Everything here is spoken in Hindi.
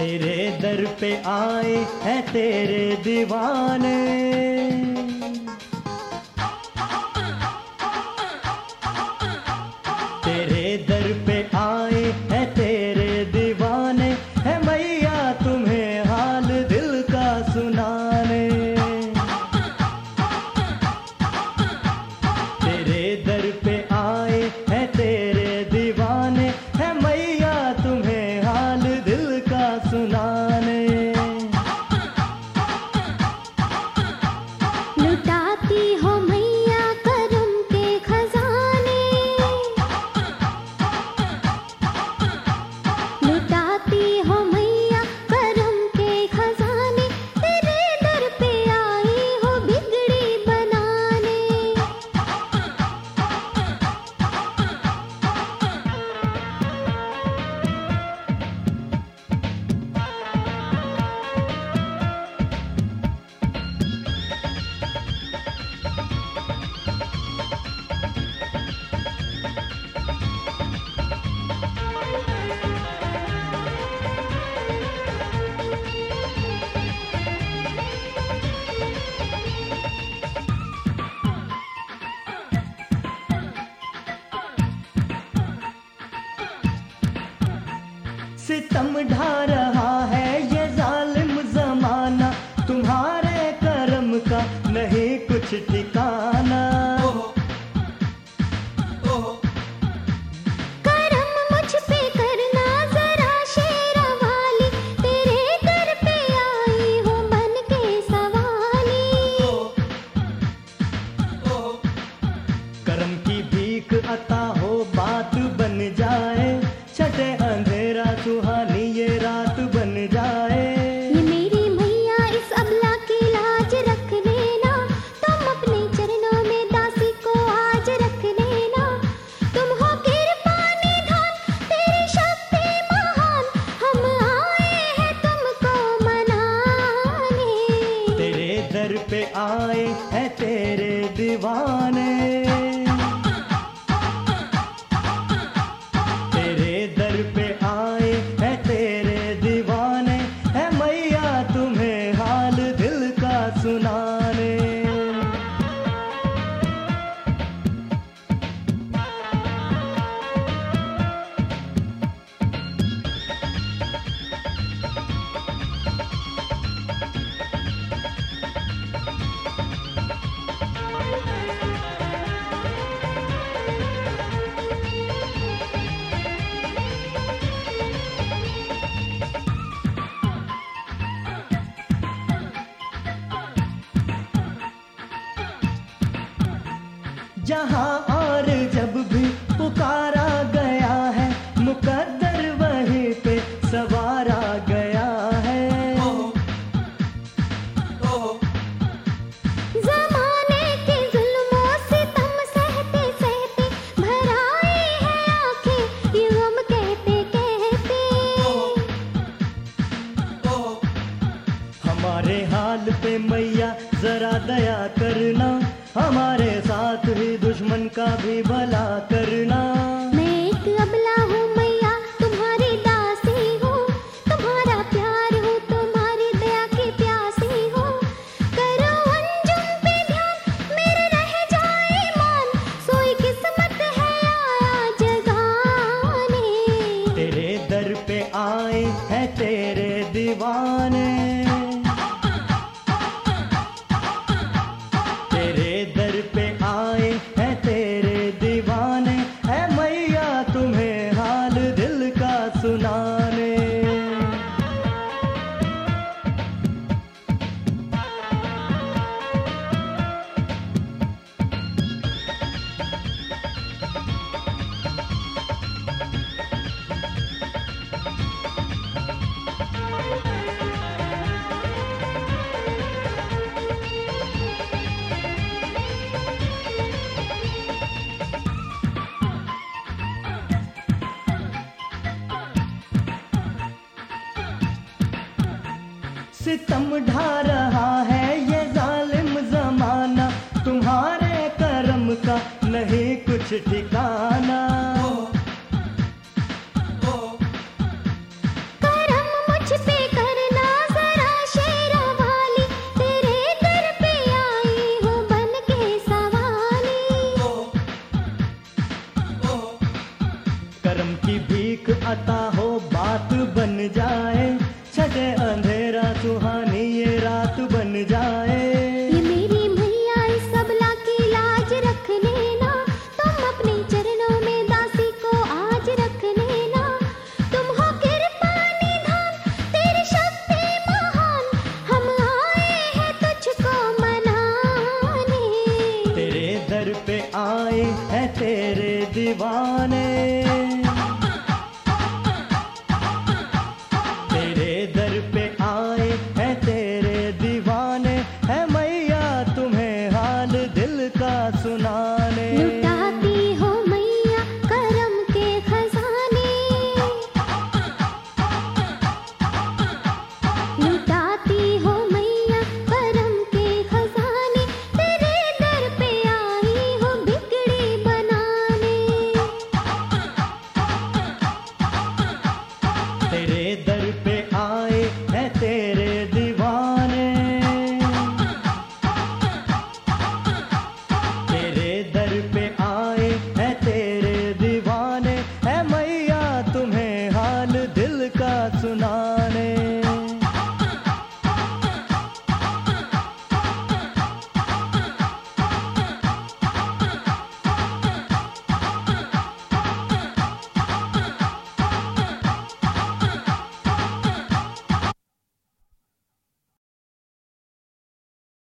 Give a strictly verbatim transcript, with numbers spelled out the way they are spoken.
तेरे दर पे आए हैं तेरे दीवाने, तेरे दर पे आए हैं तेरे दीवाने, है मैया तुम्हें हाल दिल का सुनाने। तेरे दर पे आए हैं तेरे दीवाने, है मैया तुम्हें हाल दिल का सुनाने। लुटाती हो मैया करम के खजाने, लुटाती हो मैया करम के खजाने, तेरे दर पे आई हो बिगड़ी बनाने। सितम ढा रहा है ये जालिम जमाना, तुम्हारे करम का नहीं कुछ ठिकाना। करम मुझ पे करना जरा शेरा वाली, तेरे दर पे आई हूँ बन के सवाली। करम की भीख अता हो बात बन जाए, छठे अंधेरा सुहानी ये रात बन जाए। ये मेरी मैया इस अबला की लाज रख लेना, तुम अपने चरणों में दासी को आज रख लेना। तुम हो कृपा निधान, तेरी शक्ति महान, हम आए हैं तुमको मनाने। तेरे दर पे आए हैं तेरे दीवाने, तेरे दर पे आए हैं तेरे दीवाने, है मैया तुम्हें हाल दिल का सुनाने। जहाँ और जब भी पुकारा गया है, मुकद्दर वहीं पे सवारा गया है। ज़माने के जुल्मों से तुम सहते सहते, भर आई है आँखें ये गम कहते कहते। हमारे हाल पे मैया जरा दया करना, हमारे साथ ही दुश्मन का भी भला करना। मैं एक अबला हूँ मैया, तुम्हारी दासी हूँ, तुम्हारा प्यार हूँ, तुम्हारी दया की प्यासी हूँ। करो अंजुम पे ध्यान, मेरे रह जाए ईमान, सोई किस्मत है आया जगाने। तेरे दर पे आए हैं तेरे दीवाने, तेरे दर पे आए हैं तेरे दीवाने, है मैया तुम्हें हाल दिल का सुनाने। सितम ढा रहा है ये जालिम जमाना, तुम्हारे करम का नहीं कुछ ठिकाना। करम मुझ पे जाए। ये मेरी मैया इस अबला की लाज रख लेना, तुम अपने चरणों में दासी को आज रख लेना। तुम हो कृपा निधान, तेरी शक्ति महान, हम आए हैं तुझको मनाने। तेरे दर पे आए हैं तेरे दीवाने,